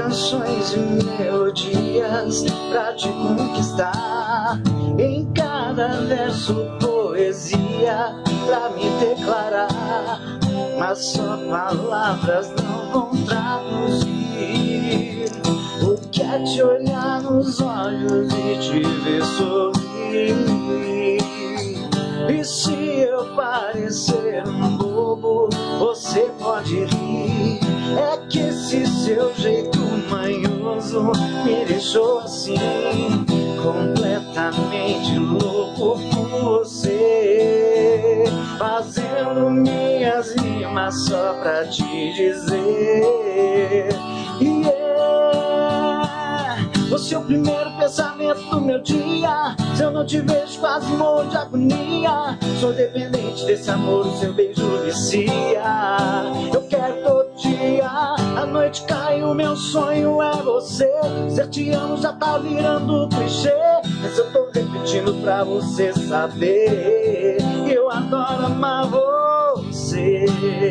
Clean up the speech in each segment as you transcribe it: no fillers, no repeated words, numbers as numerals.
canções e melodias pra te conquistar. Em cada verso poesia pra me declarar, mas só palavras não vão traduzir o que é te olhar nos olhos e te ver sorrir. E se eu parecer um bobo, você pode rir. É que esse seu jeito manhoso me deixou assim, completamente louco por você, fazendo minhas rimas só pra te dizer. Você é o primeiro pensamento do meu dia. Se eu não te vejo quase morro de agonia. Sou dependente desse amor, o seu beijo vicia. Eu quero todo dia, a noite cai, o meu sonho é você. Ser te amo já tá virando clichê, mas eu tô repetindo pra você saber que eu adoro amar você.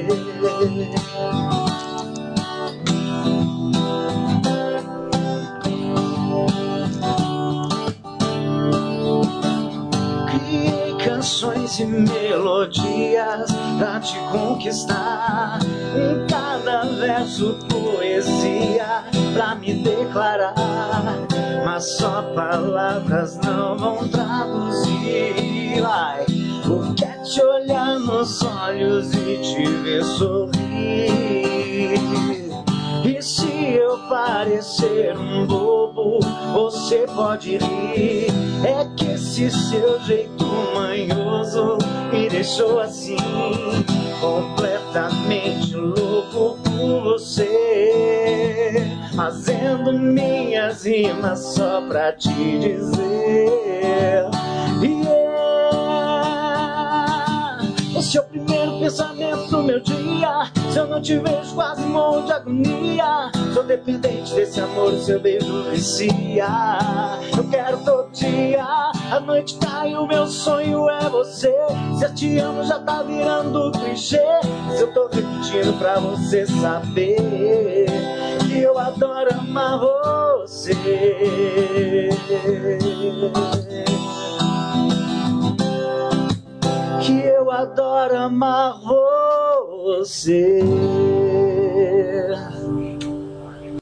Canções e melodias pra te conquistar. Em cada verso poesia pra me declarar, mas só palavras não vão traduzir. Vai. O que é te olhar nos olhos e te ver sorrir. E se eu parecer um bobo, você pode rir. É que esse seu jeito manhoso me deixou assim, completamente louco por você, fazendo minhas rimas só pra te dizer. Esse é o primeiro pensamento do meu dia. Se eu não te vejo quase morro de agonia. Sou dependente desse amor, o seu beijo vicia. Eu quero todo dia, a noite cai, o meu sonho é você. Se eu te amo já tá virando clichê, mas eu tô repetindo pra você saber que eu adoro amar você. Que eu adoro amar você.